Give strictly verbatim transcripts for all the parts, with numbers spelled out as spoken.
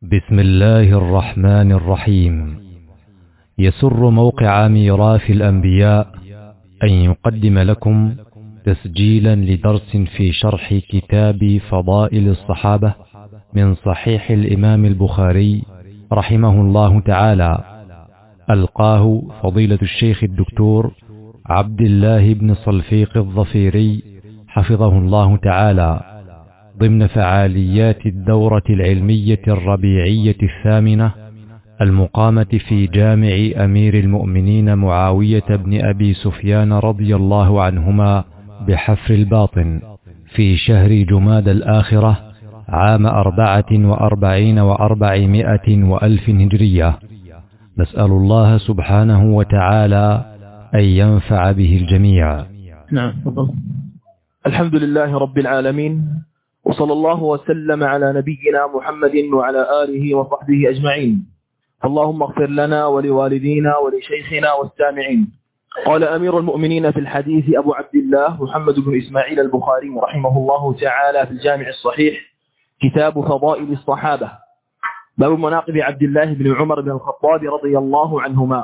بسم الله الرحمن الرحيم. يسر موقع ميراث الأنبياء أن يقدم لكم تسجيلا لدرس في شرح كتاب فضائل الصحابة من صحيح الإمام البخاري رحمه الله تعالى، ألقاه فضيلة الشيخ الدكتور عبد الله بن صلفيق الظفيري حفظه الله تعالى ضمن فعاليات الدورة العلمية الربيعية الثامنة المقامة في جامع أمير المؤمنين معاوية بن أبي سفيان رضي الله عنهما بحفر الباطن في شهر جماد الآخرة عام أربعة وأربعين وأربعمائة وألف هجرية. نسأل الله سبحانه وتعالى أن ينفع به الجميع. نعم. الحمد لله رب العالمين، وصلى الله وسلم على نبينا محمد وعلى آله وصحبه أجمعين. اللهم اغفر لنا ولوالدينا ولشيخنا والسامعين. قال أمير المؤمنين في الحديث أبو عبد الله محمد بن إسماعيل البخاري رحمه الله تعالى في الجامع الصحيح كتاب فضائل الصحابة، باب مناقب عبد الله بن عمر بن الخطاب رضي الله عنهما.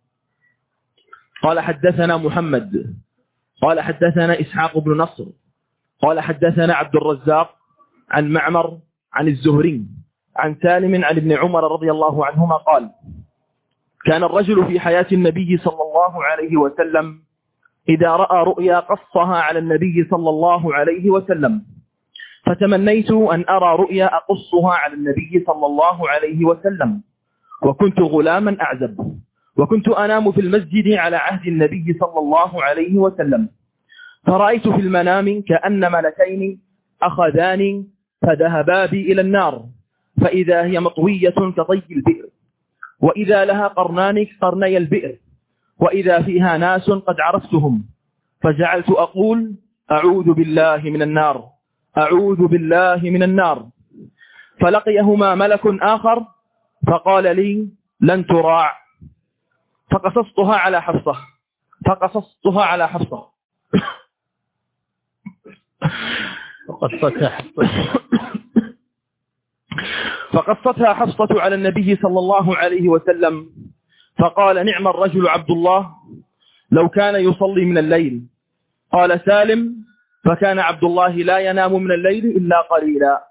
قال حدثنا محمد قال حدثنا إسحاق بن نصر قال حدثنا عبد الرزاق عن معمر عن الزهري عن سالم عن ابن عمر رضي الله عنهما قال: كان الرجل في حياة النبي صلى الله عليه وسلم إذا رأى رؤيا قصها على النبي صلى الله عليه وسلم، فتمنيت أن أرى رؤيا أقصها على النبي صلى الله عليه وسلم، وكنت غلاما أعزب، وكنت أنام في المسجد على عهد النبي صلى الله عليه وسلم، فرأيت في المنام كأن ملكين أخذاني فذهبا بي إلى النار، فإذا هي مطوية كطي البئر، وإذا لها قرنان قرني البئر، وإذا فيها ناس قد عرفتهم، فجعلت أقول: أعوذ بالله من النار، أعوذ بالله من النار. فلقيهما ملك آخر فقال لي: لن تراع. فقصصتها على حفصة فقصصتها على حفصة فقصتها فقصتها حفصة على النبي صلى الله عليه وسلم، فقال: نعم الرجل عبد الله لو كان يصلي من الليل. قال سالم: فكان عبد الله لا ينام من الليل إلا قليلا.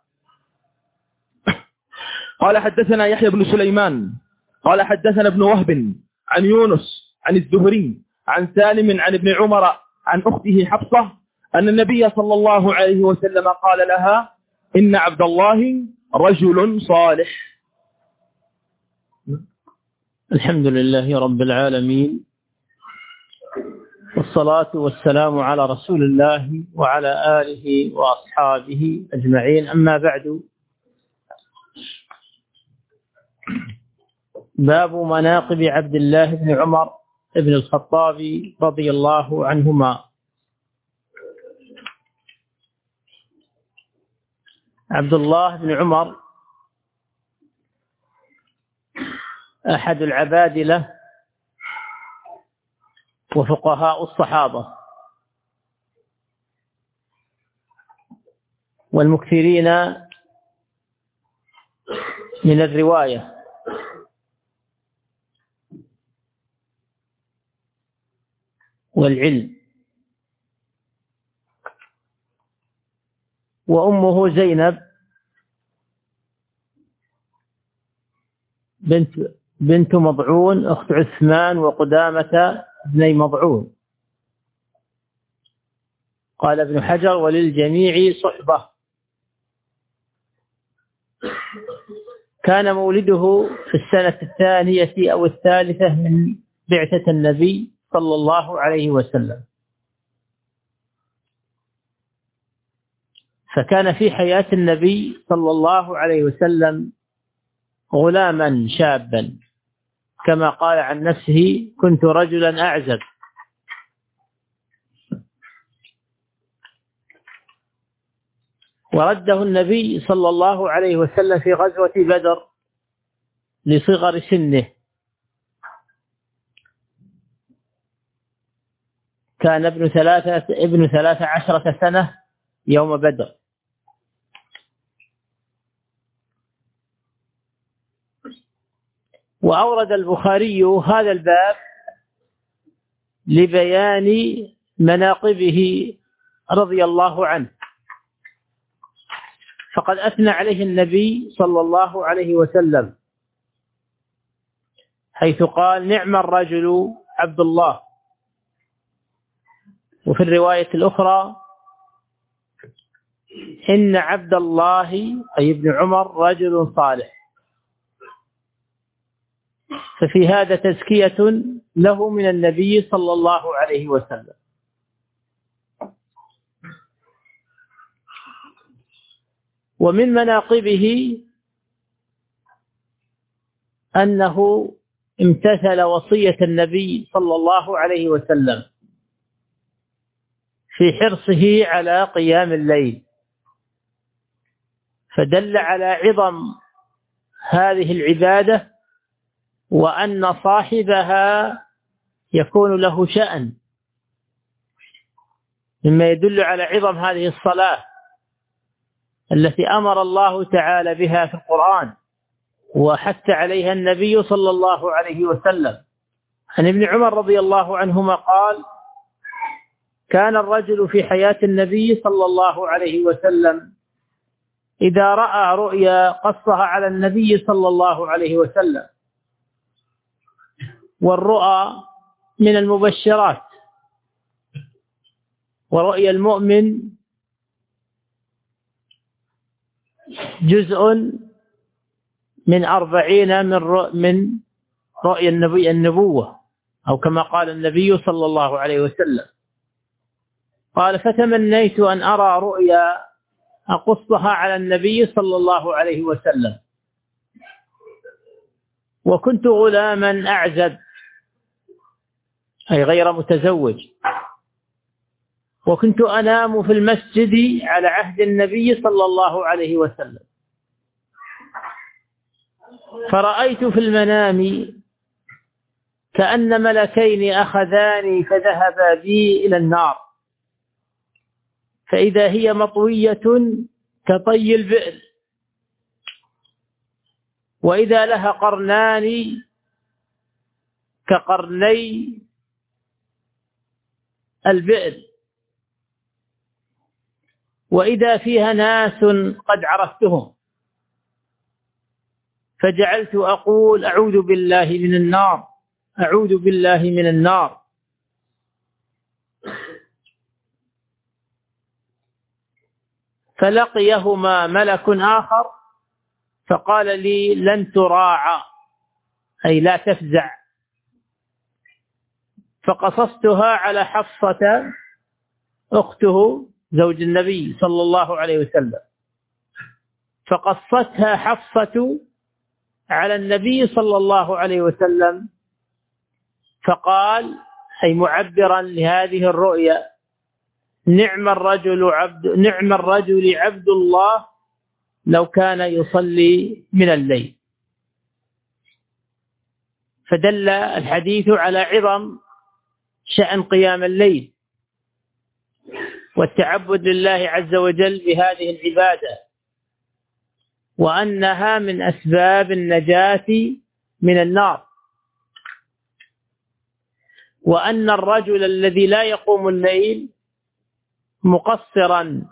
قال حدثنا يحيى بن سليمان قال حدثنا ابن وهب عن يونس عن الزهري عن سالم عن ابن عمر عن أخته حفصة أن النبي صلى الله عليه وسلم قال لها: إن عبد الله رجل صالح. الحمد لله رب العالمين، والصلاة والسلام على رسول الله وعلى آله وأصحابه أجمعين. أما بعد، باب مناقب عبد الله بن عمر بن الخطاب رضي الله عنهما. عبد الله بن عمر أحد العبادلة وفقهاء الصحابة والمكثرين من الرواية، والعلم. وأمه زينب بنت بنت مضعون أخت عثمان وقدامة ابني مضعون. قال ابن حجر: وللجميع صحبة. كان مولده في السنة الثانية أو الثالثة من بعثة النبي صلى الله عليه وسلم، فكان في حياة النبي صلى الله عليه وسلم غلاما شابا، كما قال عن نفسه: كنت رجلا أعزب. ورده النبي صلى الله عليه وسلم في غزوة بدر لصغر سنه، كان ابن ثلاثة ابن ثلاث عشرة سنة يوم بدر. وأورد البخاري هذا الباب لبيان مناقبه رضي الله عنه، فقد أثنى عليه النبي صلى الله عليه وسلم حيث قال: نعم الرجل عبد الله. وفي الرواية الأخرى: إن عبد الله أي ابن عمر رجل صالح. ففي هذا تزكية له من النبي صلى الله عليه وسلم. ومن مناقبه أنه امتثل وصية النبي صلى الله عليه وسلم في حرصه على قيام الليل، فدل على عظم هذه العبادة وأن صاحبها يكون له شأن، مما يدل على عظم هذه الصلاة التي أمر الله تعالى بها في القرآن وحث عليها النبي صلى الله عليه وسلم. عن ابن عمر رضي الله عنهما قال: كان الرجل في حياة النبي صلى الله عليه وسلم إذا رأى رؤيا قصها على النبي صلى الله عليه وسلم، والرؤى من المبشرات، ورؤيا المؤمن جزء من أربعين من من رؤيا النبي النبوة، أو كما قال النبي صلى الله عليه وسلم. قال: فتمنيت أن أرى رؤيا أقصها على النبي صلى الله عليه وسلم، وكنت غلاما أعزب أي غير متزوج، وكنت أنام في المسجد على عهد النبي صلى الله عليه وسلم، فرأيت في المنام كأن ملكين أخذاني فذهبا بي إلى النار، فإذا هي مطوية كطي البئر، وإذا لها قرنان كقرني البئر، وإذا فيها ناس قد عرفتهم، فجعلت أقول: أعوذ بالله من النار، أعوذ بالله من النار. فلقيهما ملك آخر فقال لي: لن تراعى أي لا تفزع. فقصصتها على حفصة أخته زوج النبي صلى الله عليه وسلم، فقصتها حفصة على النبي صلى الله عليه وسلم، فقال أي معبرا لهذه الرؤيا: نعم الرجل عبد نعم الرجل عبد الله لو كان يصلي من الليل. فدل الحديث على عظم شأن قيام الليل والتعبد لله عز وجل بهذه العبادة، وأنها من أسباب النجاة من النار، وأن الرجل الذي لا يقوم الليل مقصرا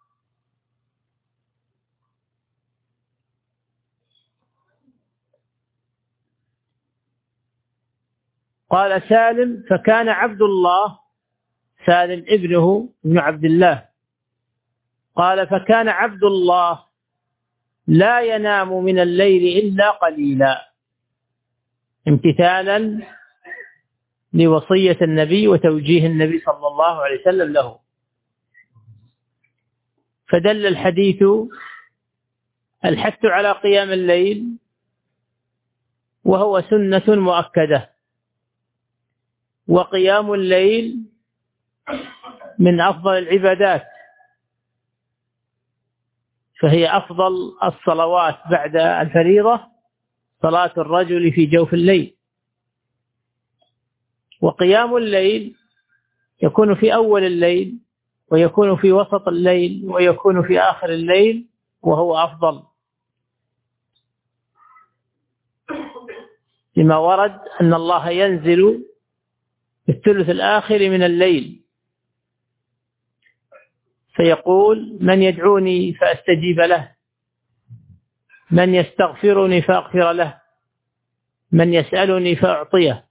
قال سالم: فكان عبد الله، سالم ابنه ابن عبد الله، قال: فكان عبد الله لا ينام من الليل إلا قليلا، امتثالا لوصية النبي وتوجيه النبي صلى الله عليه وسلم له. فدل الحديث الحث على قيام الليل، وهو سنة مؤكدة، وقيام الليل من أفضل العبادات، فهي أفضل الصلوات بعد الفريضة صلاة الرجل في جوف الليل. وقيام الليل يكون في أول الليل، ويكون في وسط الليل، ويكون في آخر الليل، وهو أفضل، لما ورد أن الله ينزل في الثلث الآخر من الليل فيقول من يدعوني فأستجيب له، من يستغفرني فأغفر له، من يسألني فأعطيه.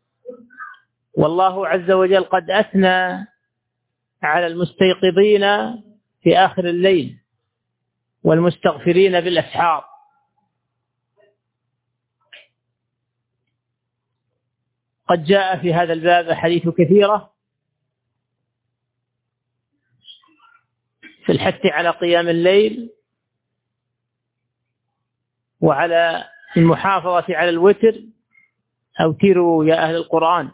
والله عز وجل قد أثنى على المستيقظين في آخر الليل والمستغفرين بالأسحار. قد جاء في هذا الباب حديث كثيرة في الحث على قيام الليل وعلى المحافظة على الوتر، أوتروا يا أهل القرآن.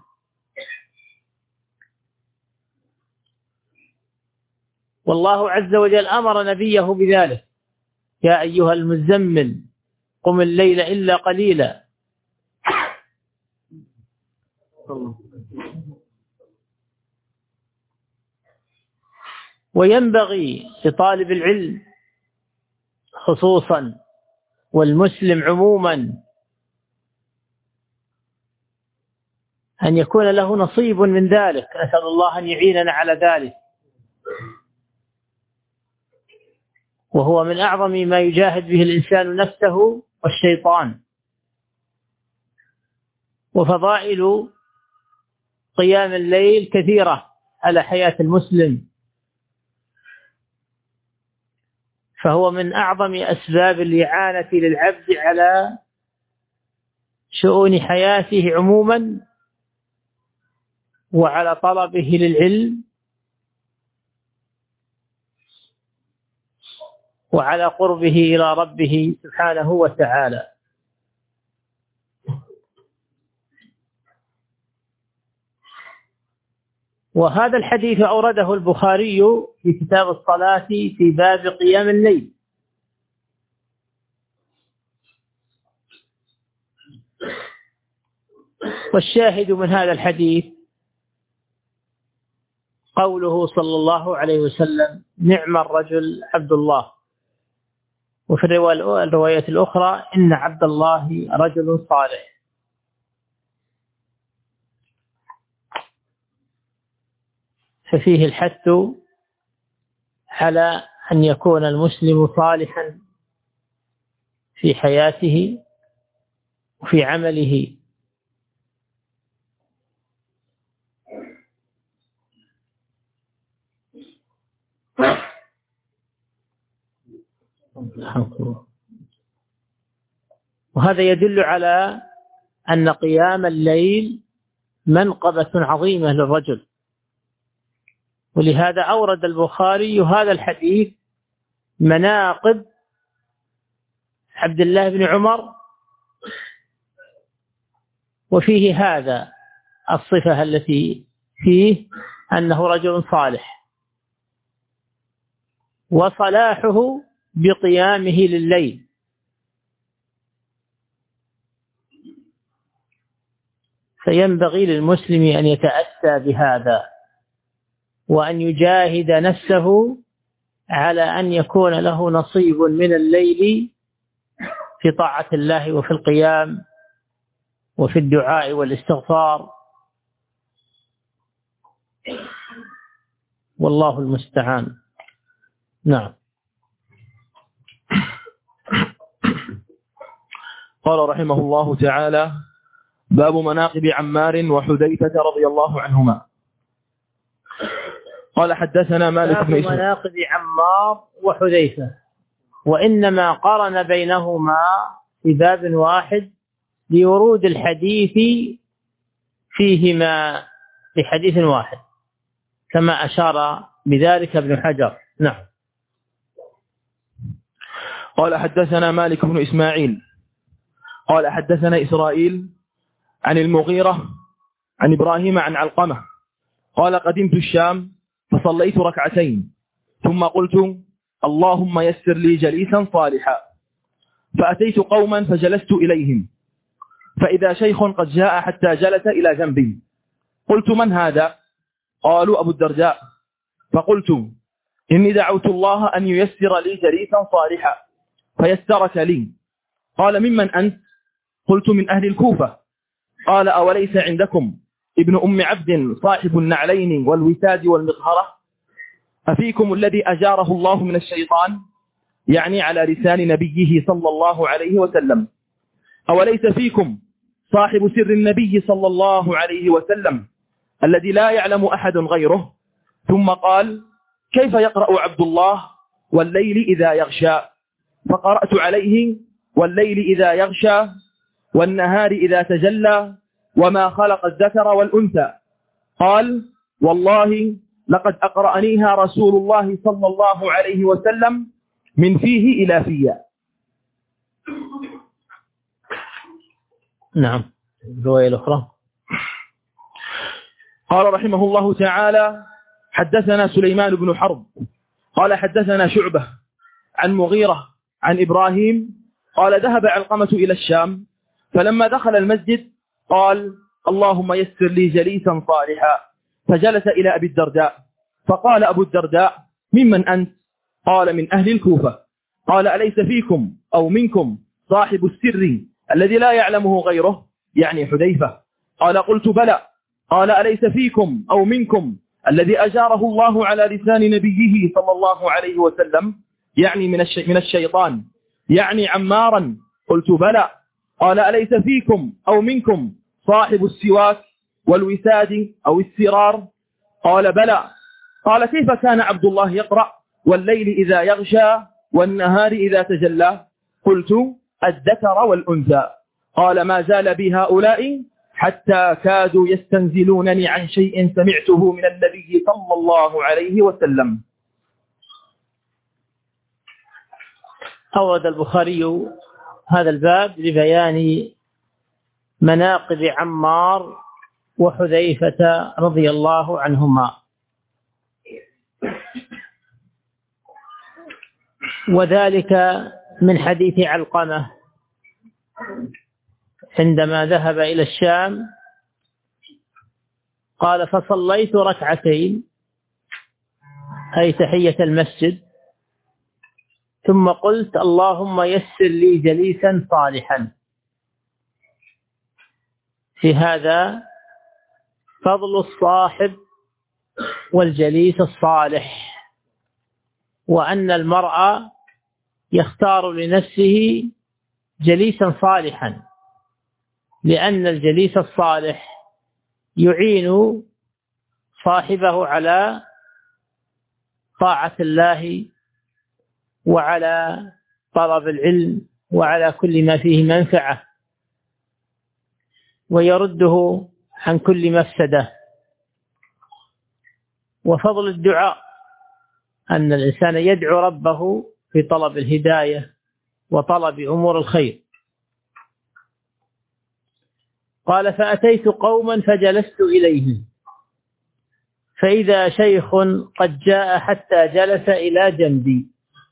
والله عز وجل أمر نبيه بذلك: يا أيها المزمل قم الليل إلا قليلا. وينبغي لطالب العلم خصوصا والمسلم عموما أن يكون له نصيب من ذلك. نسأل الله أن يعيننا على ذلك، وهو من أعظم ما يجاهد به الإنسان نفسه والشيطان. وفضائل قيام الليل كثيرة على حياة المسلم، فهو من أعظم أسباب الإعانة للعبد على شؤون حياته عموما وعلى طلبه للعلم وعلى قربه إلى ربه سبحانه وتعالى. وهذا الحديث أورده البخاري في كتاب الصلاة في باب قيام الليل. والشاهد من هذا الحديث قوله صلى الله عليه وسلم: نعم الرجل عبد الله. وفي الرواية الأخرى: إن عبد الله رجل صالح. ففيه الحث على أن يكون المسلم صالحا في حياته وفي عمله. وهذا يدل على أن قيام الليل منقبة عظيمة للرجل. ولهذا أورد البخاري هذا الحديث مناقب عبد الله بن عمر، وفيه هذا الصفة التي فيه أنه رجل صالح، وصلاحه بقيامه لليل. فينبغي للمسلم أن يتأسى بهذا وأن يجاهد نفسه على أن يكون له نصيب من الليل في طاعة الله وفي القيام وفي الدعاء والاستغفار، والله المستعان. نعم. قال رحمه الله تعالى: باب مناقب عمار وحذيفة رضي الله عنهما. قال حدثنا مالك بن إسماعيل. مناقب عمار وحذيفة، وإنما قرن بينهما في باب واحد لورود الحديث فيهما في حديث واحد، كما أشار بذلك ابن حجر. نعم. قال حدثنا مالك بن إسماعيل قال حدثنا إسرائيل عن المغيرة عن إبراهيم عن علقمة قال: قدمت الشام فصليت ركعتين ثم قلت: اللهم يسر لي جليسا صالحا. فأتيت قوما فجلست إليهم، فإذا شيخ قد جاء حتى جلس إلى جنبي. قلت: من هذا؟ قالوا: أبو الدرداء. فقلت: إني دعوت الله أن ييسر لي جليسا صالحا فيسرك لي. قال: ممن أنت؟ قلت: من أهل الكوفة. قال أوليس عندكم ابن أم عبد صاحب النعلين والوساد والمطهرة؟ أفيكم الذي أجاره الله من الشيطان، يعني على لسان نبيه صلى الله عليه وسلم. أوليس فيكم صاحب سر النبي صلى الله عليه وسلم الذي لا يعلم أحد غيره؟ ثم قال كيف يقرأ عبد الله والليل إذا يغشى؟ فقرأت عليه والليل إذا يغشى والنهار إذا تجلى وما خلق الذكر والأنثى. قال والله لقد أقرأنيها رسول الله صلى الله عليه وسلم من فيه إلى فيا. نعم. الرواية الأخرى قال رحمه الله تعالى حدثنا سليمان بن حرب قال حدثنا شعبة عن مغيرة عن إبراهيم قال ذهب علقمة إلى الشام، فلما دخل المسجد قال اللهم يسر لي جليسا صالحا، فجلس إلى أبي الدرداء فقال أبو الدرداء ممن أنت؟ قال من أهل الكوفة. قال أليس فيكم أو منكم صاحب السر الذي لا يعلمه غيره، يعني حذيفة؟ قال قلت بلى. قال أليس فيكم أو منكم الذي أجاره الله على لسان نبيه صلى الله عليه وسلم، يعني من الشي من الشيطان، يعني عمارا؟ قلت بلى. قال أليس فيكم أو منكم صاحب السواك والوساد أو السرار؟ قال بلى. قال كيف كان عبد الله يقرأ والليل إذا يغشى والنهار إذا تجلى؟ قلت الذكر والأنثى. قال ما زال بي هؤلاء حتى كادوا يستنزلونني عن شيء سمعته من النبي صلى الله عليه وسلم. أورد البخاري هذا الباب لبيان مناقب عمار وحذيفة رضي الله عنهما، وذلك من حديث علقمة عندما ذهب إلى الشام قال فصليت ركعتين أي تحية المسجد، ثم قلت اللهم يسر لي جليسا صالحا. في هذا فضل الصاحب والجليس الصالح، وأن المرء يختار لنفسه جليسا صالحا، لأن الجليس الصالح يعين صاحبه على طاعة الله وعلى طلب العلم وعلى كل ما فيه منفعة، ويرده عن كل مفسدة. وفضل الدعاء أن الإنسان يدعو ربه في طلب الهداية وطلب أمور الخير. قال فأتيت قوما فجلست إليهم فإذا شيخ قد جاء حتى جلس إلى جنبي.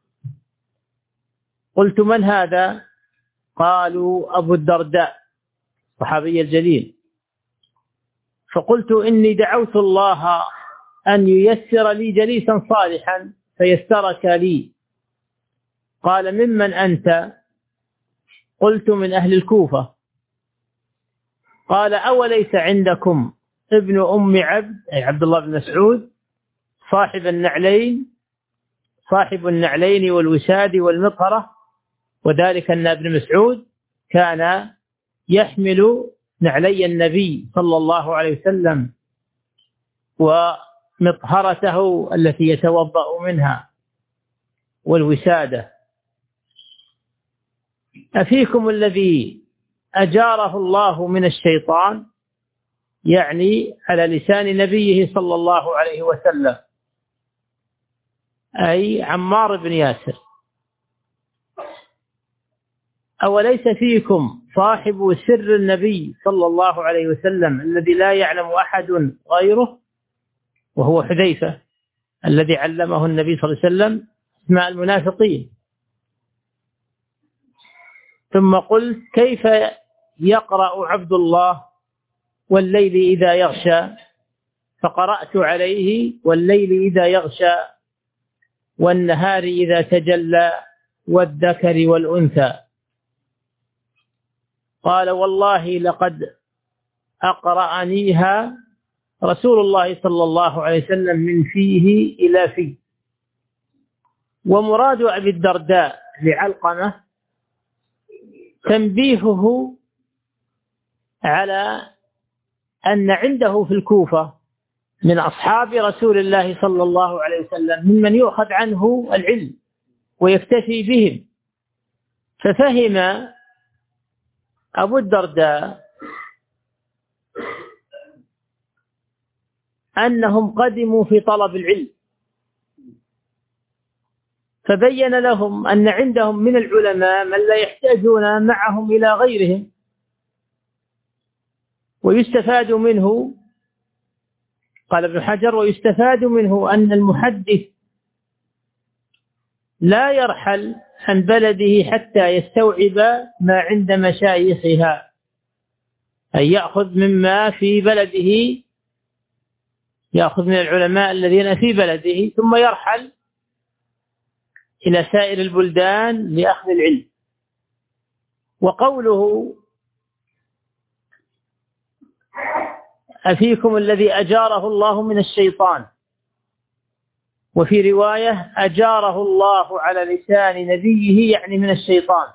قلت من هذا؟ قالوا أبو الدرداء صحابي الجليل. فقلت إني دعوت الله أن ييسر لي جليسا صالحا فيسرك لي. قال ممن أنت؟ قلت من أهل الكوفة. قال أوليس عندكم ابن أم عبد أي عبد الله بن مسعود صاحب النعلين صاحب النعلين والوساد والمطهرة؟ وذلك أن ابن مسعود كان يحمل نعلي النبي صلى الله عليه وسلم ومطهرته التي يتوضأ منها والوسادة. أفيكم الذي أجاره الله من الشيطان، يعني على لسان نبيه صلى الله عليه وسلم، أي عمار بن ياسر. أوليس فيكم صاحب سر النبي صلى الله عليه وسلم الذي لا يعلم أحد غيره، وهو حذيفة الذي علمه النبي صلى الله عليه وسلم اسماء المنافقين. ثم قلت كيف يقرأ عبد الله والليل إذا يغشى؟ فقرأت عليه والليل إذا يغشى والنهار إذا تجلى والذكر والأنثى. قال والله لقد أقرأنيها رسول الله صلى الله عليه وسلم من فيه إلى فيه. ومراد أبي الدرداء لعلقمة تنبيهه على أن عنده في الكوفة من أصحاب رسول الله صلى الله عليه وسلم ممن يؤخذ عنه العلم ويكتفي بهم. ففهم أبو الدرداء أنهم قدموا في طلب العلم، فبين لهم أن عندهم من العلماء من لا يحتاجون معهم إلى غيرهم، ويستفاد منه، قال ابن حجر، ويستفاد منه أن المحدث لا يرحل عن بلده حتى يستوعب ما عند مشايخها، أي يأخذ مما في بلده، يأخذ من العلماء الذين في بلده ثم يرحل إلى سائر البلدان لأخذ العلم. وقوله أفيكم الذي أجاره الله من الشيطان، وفي رواية أجاره الله على لسان نبيه، يعني من الشيطان،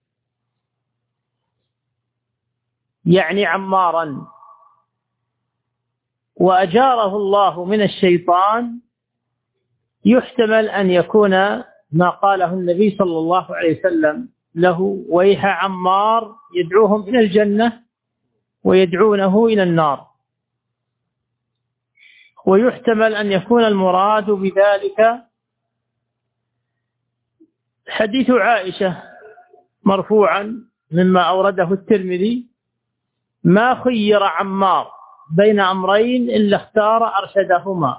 يعني عمارا. وأجاره الله من الشيطان يحتمل أن يكون ما قاله النبي صلى الله عليه وسلم له: ويح عمار يدعوهم إلى الجنة ويدعونه إلى النار. ويحتمل أن يكون المراد بذلك حديث عائشة مرفوعا مما أورده الترمذي: ما خير عمار بين أمرين إلا اختار أرشدهما.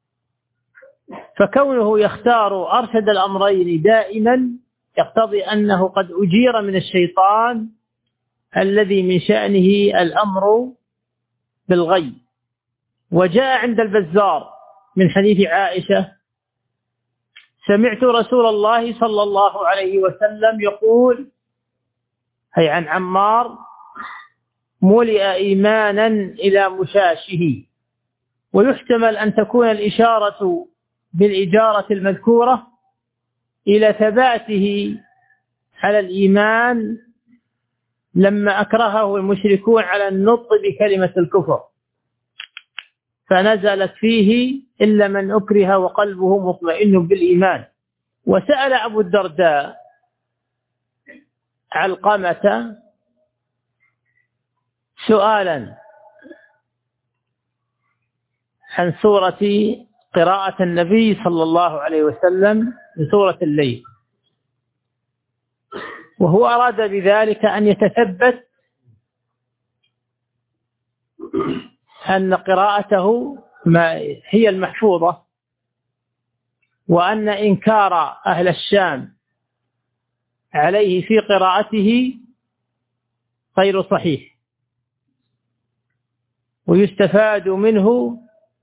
فكونه يختار أرشد الأمرين دائما يقتضي أنه قد أجير من الشيطان الذي من شأنه الأمر بالغي. وجاء عند البزار من حديث عائشة: سمعت رسول الله صلى الله عليه وسلم يقول، أي عن عمار: ملئ إيمانا إلى مشاشه. ويحتمل أن تكون الإشارة بالإجارة المذكورة إلى ثباته على الإيمان لما أكرهه المشركون على النطق بكلمة الكفر، فنزلت فيه: إلا من أكره وقلبه مطمئن بالإيمان. وسأل أبو الدرداء علقمة سؤالا عن سورة قراءة النبي صلى الله عليه وسلم لسورة الليل، وهو أراد بذلك أن يتثبت أن قراءته ما هي المحفوظة، وأن إنكار أهل الشام عليه في قراءته غير صحيح. ويستفاد منه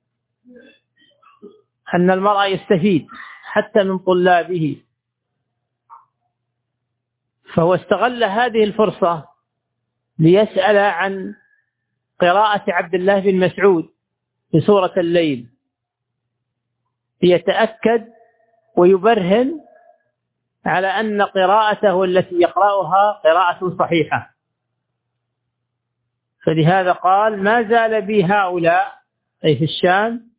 أن المرء يستفيد حتى من طلابه، فهو استغل هذه الفرصة ليسأل عن قراءة عبد الله بن مسعود في سورة الليل، ليتأكد ويبرهن على أن قراءته التي يقرأها قراءة صحيحة. فلهذا قال: ما زال بي هؤلاء، أي في الشام،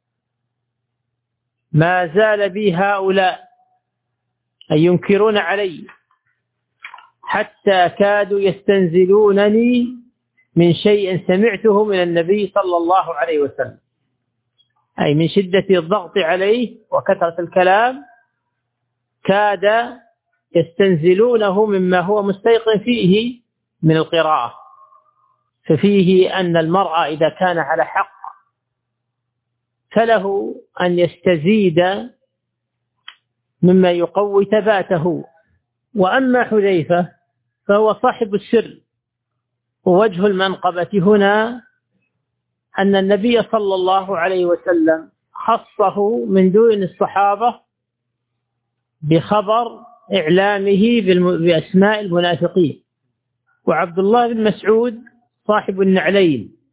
ما زال بي هؤلاء أي ينكرون علي حتى كادوا يستنزلونني من شيء سمعته من النبي صلى الله عليه وسلم، أي من شدة الضغط عليه وكثرة الكلام كاد يستنزلونه مما هو مستيقن فيه من القراءة. ففيه أن المرء إذا كان على حق فله أن يستزيد مما يقوي ثباته. وأما حذيفة فهو صاحب السر، ووجه المنقبة هنا أن النبي صلى الله عليه وسلم خصه من دون الصحابة بخبر إعلامه بأسماء المنافقين. وعبد الله بن مسعود صاحب النعلين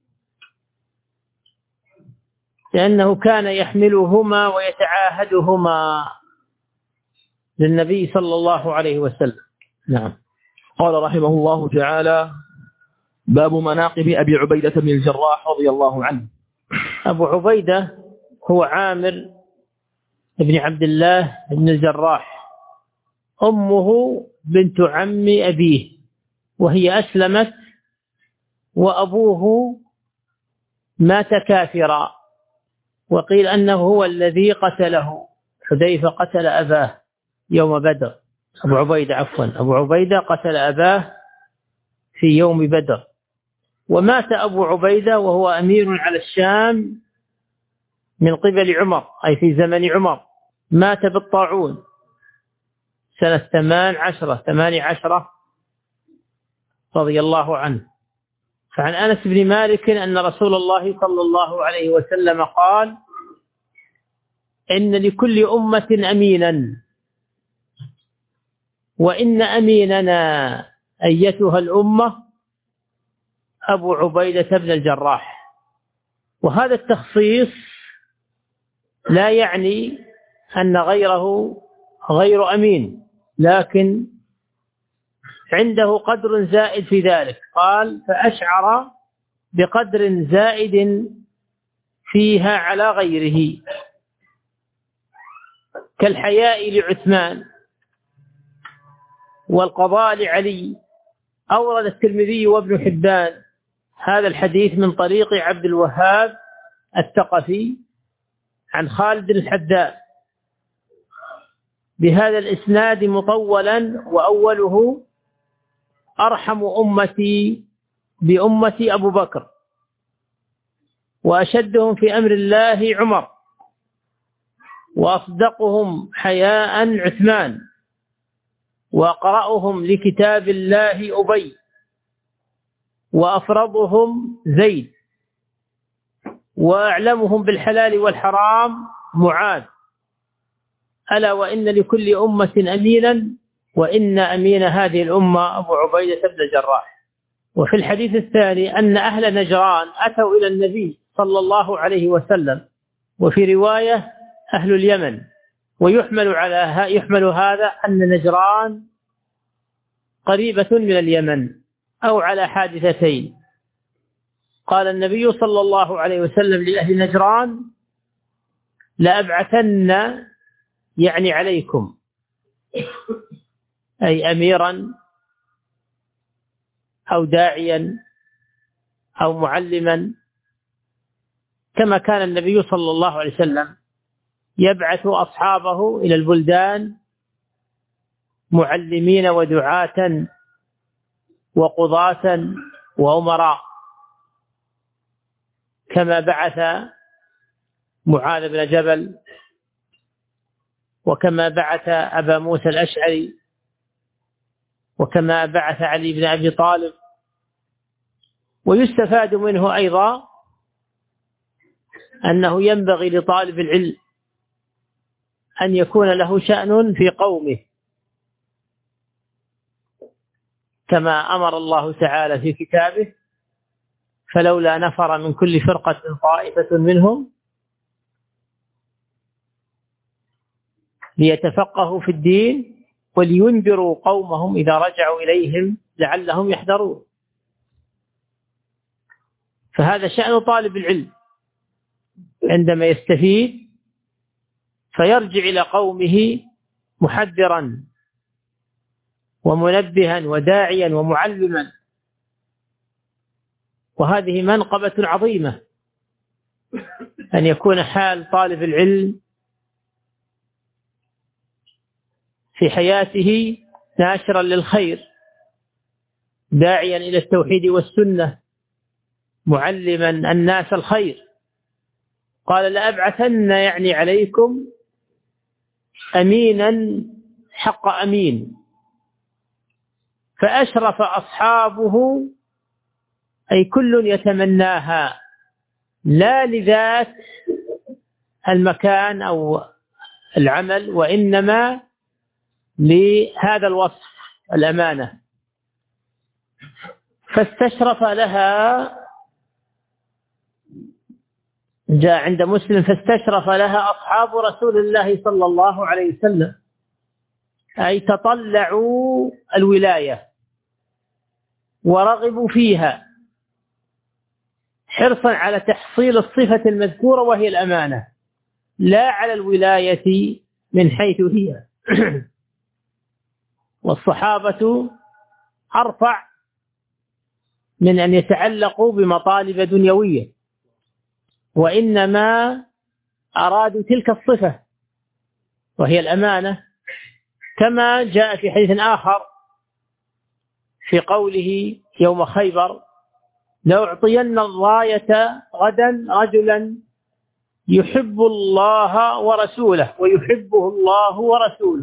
لأنه كان يحملهما ويتعاهدهما للنبي صلى الله عليه وسلم. نعم. قال رحمه الله تعالى: باب مناقب أبي عبيدة بن الجراح رضي الله عنه. أبو عبيدة هو عامر بن عبد الله بن الجراح، أمه بنت عم أبيه، وهي أسلمت، وأبوه مات كافرا، وقيل أنه هو الذي قتله، حذيفة قتل أباه يوم بدر. أبو عبيدة عفوا أبو عبيدة قتل أباه في يوم بدر. ومات أبو عبيدة وهو أمير على الشام من قبل عمر، أي في زمن عمر، مات بالطاعون سنة ثمان عشرة ثماني عشرة رضي الله عنه. فعن أنس بن مالك أن رسول الله صلى الله عليه وسلم قال: إن لكل أمة أمينا، وإن أميننا أيتها الأمة أبو عبيدة بن الجراح. وهذا التخصيص لا يعني أن غيره غير أمين، لكن عنده قدر زائد في ذلك. قال: فأشعر بقدر زائد فيها على غيره، كالحياء لعثمان والقضاء لعلي. أورد الترمذي وابن حبان هذا الحديث من طريق عبد الوهاب الثقفي عن خالد الحذاء بهذا الإسناد مطولا، وأوله: أرحم أمتي بأمتي أبو بكر، وأشدهم في أمر الله عمر، وأصدقهم حياء عثمان، وأقرأهم لكتاب الله أبي، وأفرضهم زيد، وأعلمهم بالحلال والحرام معاذ. ألا وإن لكل أمة أمينا، وإن أمين هذه الأمة أبو عبيدة بن الجراح. وفي الحديث الثاني أن أهل نجران أتوا إلى النبي صلى الله عليه وسلم، وفي رواية أهل اليمن، ويحمل على يحمل هذا أن نجران قريبة من اليمن أو على حادثتين. قال النبي صلى الله عليه وسلم لأهل نجران: لأبعثن يعني عليكم، أي أميرا أو داعيا أو معلما، كما كان النبي صلى الله عليه وسلم يبعث أصحابه إلى البلدان معلمين ودعاة وقضاة وأمراء، كما بعث معاذ بن جبل، وكما بعث أبا موسى الأشعري، وكما بعث علي بن أبي طالب. ويستفاد منه أيضا أنه ينبغي لطالب العلم أن يكون له شأن في قومه، كما أمر الله تعالى في كتابه: فلولا نفر من كل فرقة طائفة منهم ليتفقهوا في الدين ولينذروا قومهم إذا رجعوا إليهم لعلهم يحذرون. فهذا شأن طالب العلم عندما يستفيد فيرجع إلى قومه محذرا ومنبها وداعيا ومعلما. وهذه منقبة عظيمة أن يكون حال طالب العلم في حياته ناشرا للخير، داعيا إلى التوحيد والسنة، معلما الناس الخير. قال: لأبعثن يعني عليكم أمينا حق أمين. فأشرف أصحابه، أي كل يتمناها، لا لذات المكان أو العمل، وإنما لهذا الوصف، الأمانة. فاستشرف لها جاء عند مسلم فاستشرف لها أصحاب رسول الله صلى الله عليه وسلم، أي تطلعوا الولاية ورغبوا فيها حرصا على تحصيل الصفة المذكورة وهي الأمانة، لا على الولاية من حيث هي. والصحابة أرفع من أن يتعلقوا بمطالب دنيوية، وإنما أرادوا تلك الصفة وهي الأمانة، كما جاء في حديث آخر في قوله يوم خيبر: لأعطين الراية غدا رجلا يحب الله ورسوله ويحبه الله ورسوله.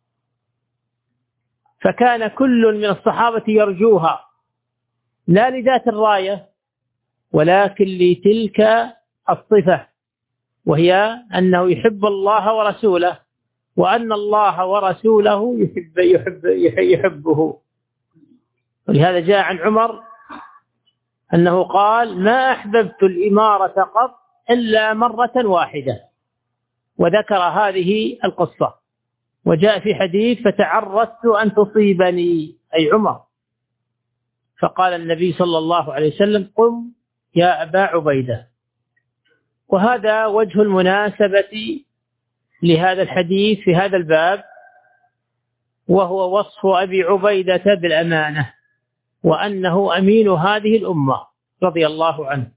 فكان كل من الصحابة يرجوها لا لذات الراية ولكن لتلك الصفة، وهي أنه يحب الله ورسوله، وأن الله ورسوله يحب يحب يحبه. ولهذا جاء عن عمر أنه قال: ما أحببت الإمارة قط إلا مرة واحدة، وذكر هذه القصة. وجاء في حديث: فتعرضت أن تصيبني، أي عمر، فقال النبي صلى الله عليه وسلم: قم يا أبا عبيدة. وهذا وجه المناسبة لهذا الحديث في هذا الباب، وهو وصف أبي عبيدة بالأمانة، وأنه أمين هذه الأمة رضي الله عنه.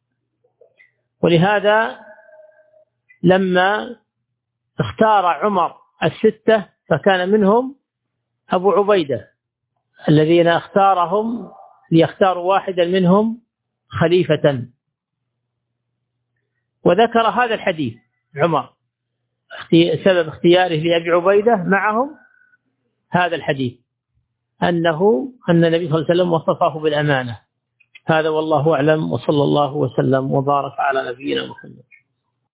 ولهذا لما اختار عمر الستة فكان منهم أبو عبيدة، الذين اختارهم ليختاروا واحدا منهم خليفة. وذكر هذا الحديث عمر سبب اختياره لأبي عبيدة معهم هذا الحديث، أنه أن النبي صلى الله عليه وسلم وصفه بالأمانة. هذا والله أعلم، وصلى الله وسلم وبارك على نبينا محمد.